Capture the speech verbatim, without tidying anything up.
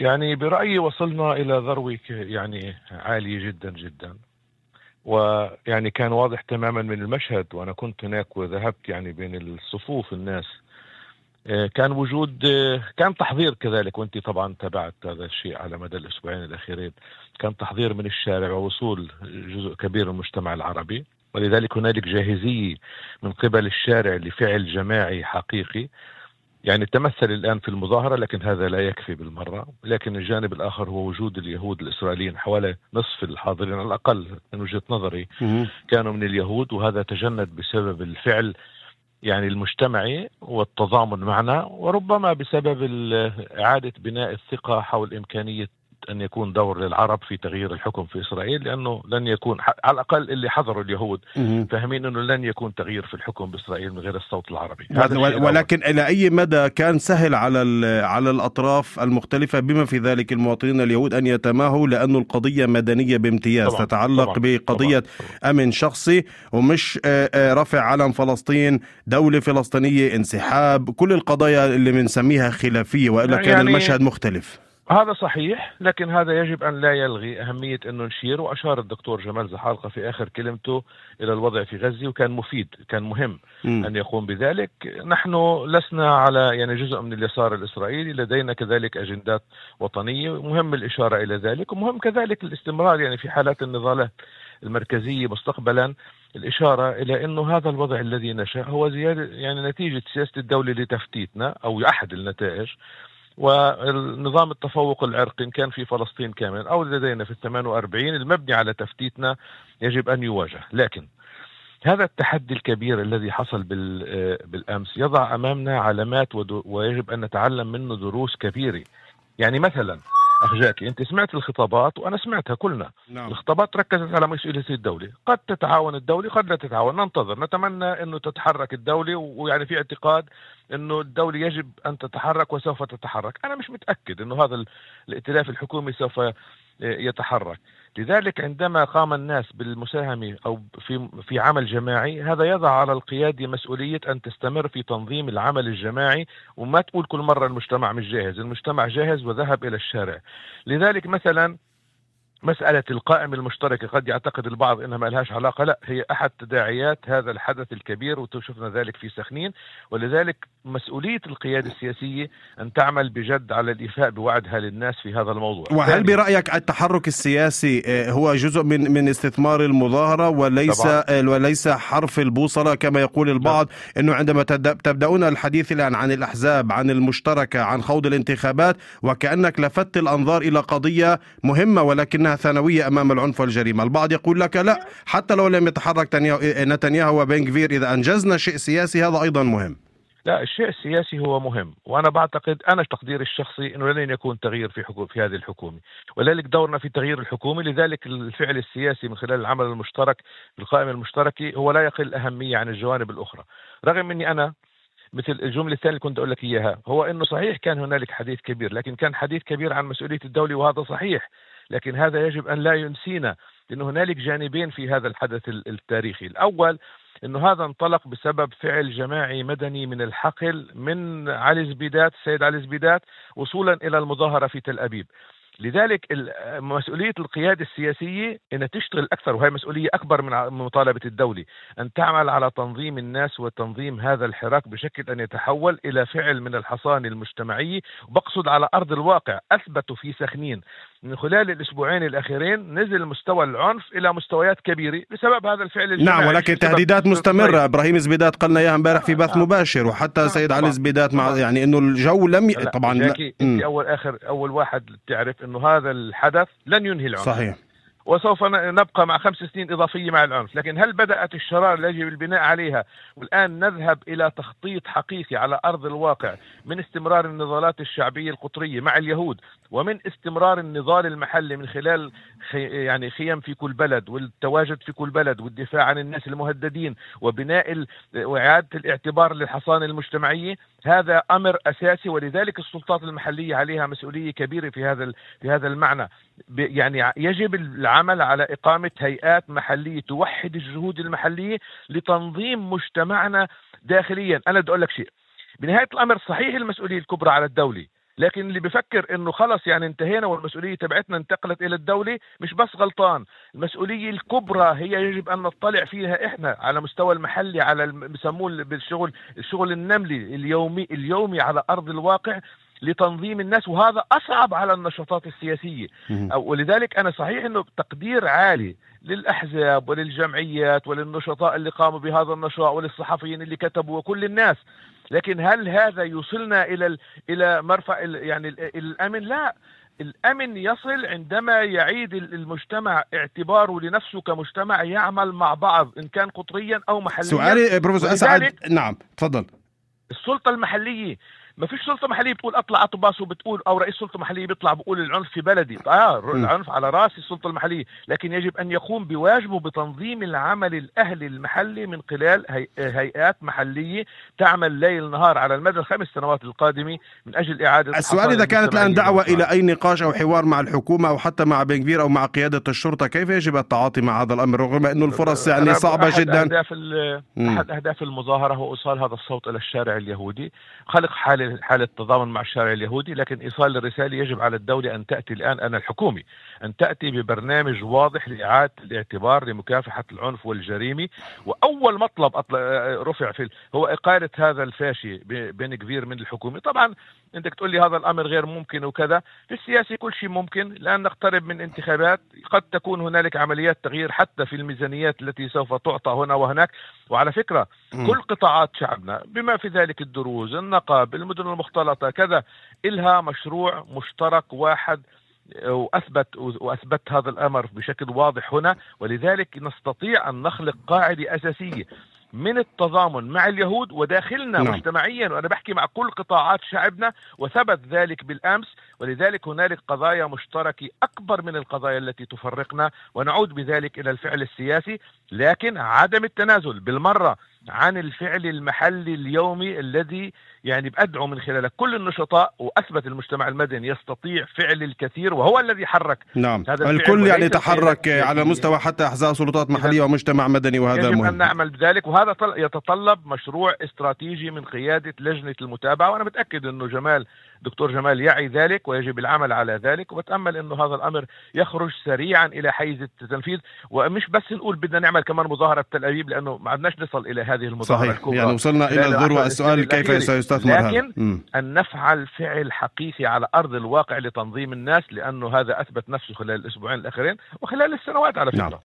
يعني برأيي وصلنا إلى ذروة يعني عالية جدا جدا، ويعني كان واضح تماما من المشهد، وأنا كنت هناك وذهبت يعني بين الصفوف الناس. آه، كان وجود آه، كان تحضير كذلك، وانت طبعا تابعت هذا الشيء على مدى الأسبوعين الأخيرين. كان تحضير من الشارع ووصول جزء كبير من المجتمع العربي، ولذلك هنالك جاهزية من قبل الشارع لفعل جماعي حقيقي يعني تمثل الآن في المظاهرة، لكن هذا لا يكفي بالمرة. لكن الجانب الآخر هو وجود اليهود الإسرائيليين، حوالي نصف الحاضرين على الأقل من وجهة نظري مهم. كانوا من اليهود، وهذا تجند بسبب الفعل يعني المجتمعي والتضامن معنا، وربما بسبب ال- إعادة بناء الثقة حول إمكانية أن يكون دور للعرب في تغيير الحكم في إسرائيل، لأنه لن يكون ح- على الأقل اللي حضروا اليهود مهم. فاهمين أنه لن يكون تغيير في الحكم بإسرائيل من غير الصوت العربي. هذا ول- الشيء ول- الأول. ولكن إلى أي مدى كان سهل على ال- على الأطراف المختلفة بما في ذلك المواطنين اليهود أن يتماهوا، لأن القضية مدنية بامتياز طبعا تتعلق طبعا طبعا بقضية أمن شخصي، ومش آه، آه، رفع علم فلسطين، دولة فلسطينية، انسحاب، كل القضايا اللي بنسميها خلافية، وإلا كان يعني المشهد مختلف. هذا صحيح، لكن هذا يجب أن لا يلغي أهمية أنه نشير. وأشار الدكتور جمال زحالقة في آخر كلمته إلى الوضع في غزة، وكان مفيد، كان مهم مم. أن يقوم بذلك. نحن لسنا على يعني جزء من اليسار الإسرائيلي، لدينا كذلك أجندات وطنية، مهم الإشارة إلى ذلك، ومهم كذلك الاستمرار يعني في حالات النضالات المركزية مستقبلا، الإشارة إلى أنه هذا الوضع الذي نشأ هو زيادة يعني نتيجة سياسة الدولة لتفتيتنا، أو أحد النتائج. والنظام التفوق العرقي إن كان في فلسطين كامل أو لدينا في الثمان وأربعين المبني على تفتيتنا يجب أن يواجه. لكن هذا التحدي الكبير الذي حصل بالأمس يضع أمامنا علامات، ويجب أن نتعلم منه دروس كبيرة. يعني مثلا أخجاكي، أنت سمعت الخطابات وأنا سمعتها كلنا. نعم. الخطابات ركزت على مسؤولية الدولة، قد تتعاون الدولة قد لا تتعاون، ننتظر، نتمنى أنه تتحرك الدولة، ويعني في اعتقاد أنه الدولة يجب أن تتحرك وسوف تتحرك. أنا مش متأكد أنه هذا الائتلاف الحكومي سوف يتحرك. لذلك عندما قام الناس بالمساهمة أو في في عمل جماعي، هذا يضع على القيادة مسؤولية أن تستمر في تنظيم العمل الجماعي، وما تقول كل مرة المجتمع مش جاهز. المجتمع جاهز وذهب إلى الشارع. لذلك مثلا مسألة القائمة المشتركة قد يعتقد البعض إنها ما لهاش علاقة، لا، هي أحد تداعيات هذا الحدث الكبير، وشفنا ذلك في سخنين. ولذلك مسؤولية القيادة السياسية أن تعمل بجد على الإيفاء بوعدها للناس في هذا الموضوع. وهل برأيك التحرك السياسي هو جزء من من استثمار المظاهرة، وليس طبعا. وليس حرف البوصلة كما يقول البعض؟ لا. إنه عندما تبدأون الحديث الآن عن الأحزاب، عن المشتركة، عن خوض الانتخابات، وكأنك لفت الأنظار إلى قضية مهمة ولكنها ثانوية أمام العنف والجريمة. البعض يقول لك لا، حتى لو لم يتحرك نتنياهو وبن غفير، إذا أنجزنا شيء سياسي هذا أيضا مهم. لا، الشيء السياسي هو مهم، وأنا بعتقد، أنا تقديري الشخصي أنه لن يكون تغيير في حكومة في هذه الحكومة، ولذلك دورنا في تغيير الحكومة. لذلك الفعل السياسي من خلال العمل المشترك بالقائمة المشتركة هو لا يقل أهمية عن الجوانب الأخرى. رغم أني أنا مثل الجملة الثانية اللي كنت أقول لك إياها، هو أنه صحيح كان هنالك حديث كبير، لكن كان حديث كبير عن مسؤولية الدولة، وهذا صحيح، لكن هذا يجب أن لا ينسينا لأنه هنالك جانبين في هذا الحدث التاريخي. الأول أنه هذا انطلق بسبب فعل جماعي مدني من الحقل من علي زبيدات، السيد علي زبيدات، وصولا إلى المظاهرة في تل أبيب. لذلك مسؤولية القيادة السياسية أن تشتغل أكثر، وهي مسؤولية أكبر من مطالبة الدولة، أن تعمل على تنظيم الناس وتنظيم هذا الحراك بشكل أن يتحول إلى فعل من الحصانة المجتمعية. وبقصد على أرض الواقع. أثبتوا في سخنين من خلال الأسبوعين الأخيرين نزل مستوى العنف إلى مستويات كبيرة بسبب هذا الفعل الجماعي. نعم، ولكن تهديدات مستمرة. إبراهيم زبيدات قلنا إياها امبارح في بث مباشر، وحتى سيد علي زبيدات مع يعني إنه الجو لم ي... طبعا لا. أنت أول آخر أول واحد تعرف إنه هذا الحدث لن ينهي العنف. صحيح. وسوف نبقى مع خمس سنين إضافية مع العنف، لكن هل بدأت الشرارة اللي يجب البناء عليها؟ والآن نذهب إلى تخطيط حقيقي على أرض الواقع من استمرار النضالات الشعبية القطرية مع اليهود، ومن استمرار النضال المحلي من خلال خي يعني خيم في كل بلد، والتواجد في كل بلد، والدفاع عن الناس المهددين، وبناء ال... وإعادة الاعتبار للحصانة المجتمعية. هذا أمر أساسي، ولذلك السلطات المحلية عليها مسؤولية كبيرة في هذا ال... في هذا المعنى. يعني يجب العمل على إقامة هيئات محلية توحد الجهود المحلية لتنظيم مجتمعنا داخليا. أنا بدي أقول لك شيء، بنهاية الأمر صحيح المسؤولية الكبرى على الدولة، لكن اللي بفكر انه خلص يعني انتهينا والمسؤوليه تبعتنا انتقلت الى الدوله مش بس غلطان. المسؤوليه الكبرى هي يجب ان نطلع فيها احنا على مستوى المحلي، على بسموه بالشغل الشغل النملي اليومي اليومي على ارض الواقع لتنظيم الناس، وهذا اصعب على النشاطات السياسيه. ولذلك انا صحيح انه تقدير عالي للاحزاب وللجمعيات وللنشطاء اللي قاموا بهذا النشاط وللصحفيين اللي كتبوا وكل الناس، لكن هل هذا يوصلنا الى الى مرفع يعني الامن؟ لا، الامن يصل عندما يعيد المجتمع اعتباره لنفسه كمجتمع يعمل مع بعض ان كان قطريا او محليا. سؤالي بروفيسور اسعد، نعم تفضل. السلطه المحليه، ما فيش سلطه محليه بتقول اطلع اطباس وبتقول، او رئيس سلطه محليه بيطلع بيقول العنف في بلدي. اه العنف على راس السلطه المحليه، لكن يجب ان يقوم بواجبه بتنظيم العمل الاهلي المحلي من خلال هي... هيئات محليه تعمل ليل نهار على المدى الخمس سنوات القادمه من اجل اعاده. السؤال اذا كانت الان دعوه الى اي نقاش او حوار مع الحكومه او حتى مع بن كفير او مع قياده الشرطه، كيف يجب التعاطي مع هذا الامر رغم انه الفرص يعني صعبه أحد جدا؟ أهداف احد اهداف المظاهره هو ايصال هذا الصوت الى الشارع اليهودي، خلق حاله حاله تضامن مع الشارع اليهودي، لكن إيصال الرسالة يجب على الدولة أن تأتي الآن أنا الحكومي أن تأتي ببرنامج واضح لإعادة الاعتبار لمكافحة العنف والجريمة. وأول مطلب رفع في هو إقالة هذا الفاشي بن كفير من الحكومة. طبعا أنت تقول لي هذا الأمر غير ممكن وكذا، في السياسة كل شيء ممكن، لأن نقترب من انتخابات قد تكون هنالك عمليات تغيير حتى في الميزانيات التي سوف تعطى هنا وهناك. وعلى فكرة م. كل قطاعات شعبنا بما في ذلك الدروز، النقاب، المدن المختلطة كذا، إلها مشروع مشترك واحد، وأثبت وأثبت هذا الأمر بشكل واضح هنا. ولذلك نستطيع أن نخلق قاعدة أساسية من التضامن مع اليهود وداخلنا نعم. مجتمعيا، وأنا بحكي مع كل قطاعات شعبنا، وثبت ذلك بالأمس. ولذلك هنالك قضايا مشتركة أكبر من القضايا التي تفرقنا، ونعود بذلك إلى الفعل السياسي، لكن عدم التنازل بالمرة عن الفعل المحلي اليومي الذي يعني بأدعو من خلاله كل النشطاء. وأثبت المجتمع المدني يستطيع فعل الكثير، وهو الذي حرك نعم هذا الكل يعني تحرك على مستوى حتى أحزاب سلطات محلية ومجتمع مدني، وهذا يجب مهم. أن نعمل بذلك، وهذا يتطلب مشروع استراتيجي من قيادة لجنة المتابعة، وأنا متأكد أنه جمال دكتور جمال يعي ذلك ويجب العمل على ذلك. وبتأمل أنه هذا الأمر يخرج سريعا إلى حيز التنفيذ، ومش بس نقول بدنا نعمل كمان مظاهرة تل أبيب، لأنه ما عدناش نصل إلى هذه المظاهرة صحيح. الكبرى. يعني وصلنا إلى الذروة. السؤال كيف سيستثمر هذا؟ لكن أن نفعل فعل حقيقي على أرض الواقع لتنظيم الناس، لأنه هذا أثبت نفسه خلال الأسبوعين الأخيرين وخلال السنوات على فكرة. نعم.